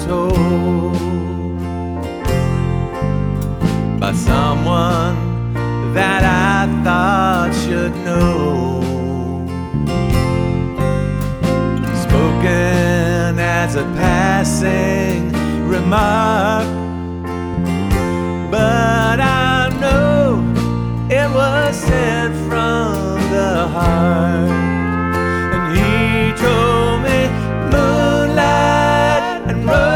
told by someone that I thought should know, spoken as a passing remark.